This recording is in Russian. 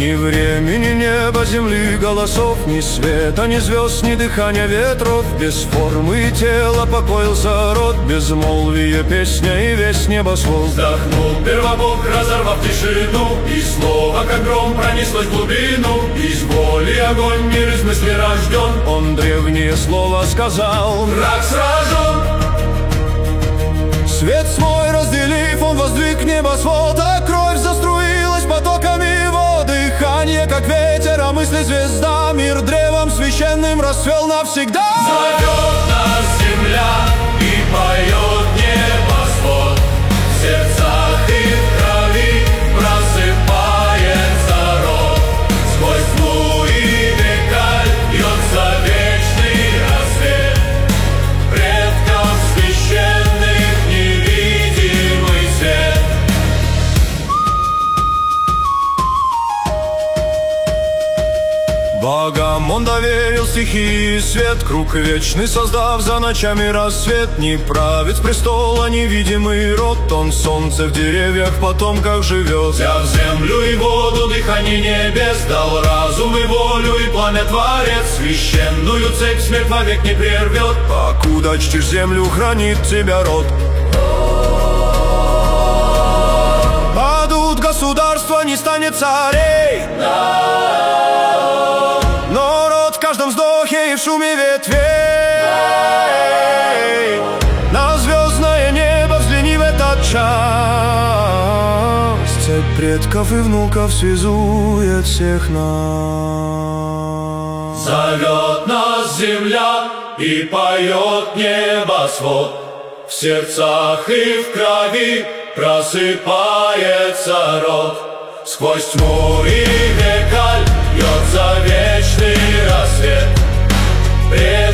Ни времени, неба, земли, голосов, ни света, ни звезд, ни дыхания ветров. Без формы и тела покоился род, безмолвие, песня и весь небосвод. Вздохнул первобог, разорвав тишину, и слово, как гром, пронеслось в глубину. Из боли огонь, мир из мысли рожден. Он древнее слово сказал: враг сражен. Свет свой разделив, он воздвиг небосвод, а кровь заструилась потоками вод. Дыхание, как ветер, а мысли звезда, мир древом священным расцвел навсегда. Зовет нас земля и поет небосвод. В сердцах и в крови просыпается род. Сквозь тьму и века льется вечный рассвет. Предков священных невидимый свет. Богам он доверил стихии свет, круг вечный создав за ночами рассвет. Не правит с престола невидимый род, он солнце в деревьях в потомках живет. Взяв землю и воду, дыхание небес, дал разум и волю и пламя творец. Священную цепь смерть вовек не прервет. Покуда чтишь землю, хранит тебя род. Падут государства, не станет царей, но род в каждом вздохе и в шуме ветвей. На звездное небо взгляни в этот час. Цепь предков и внуков связует всех нас. Зовет нас земля и поет небосвод. В сердцах и в крови просыпается род. Сквозь тьму и века льется вечный рассвет.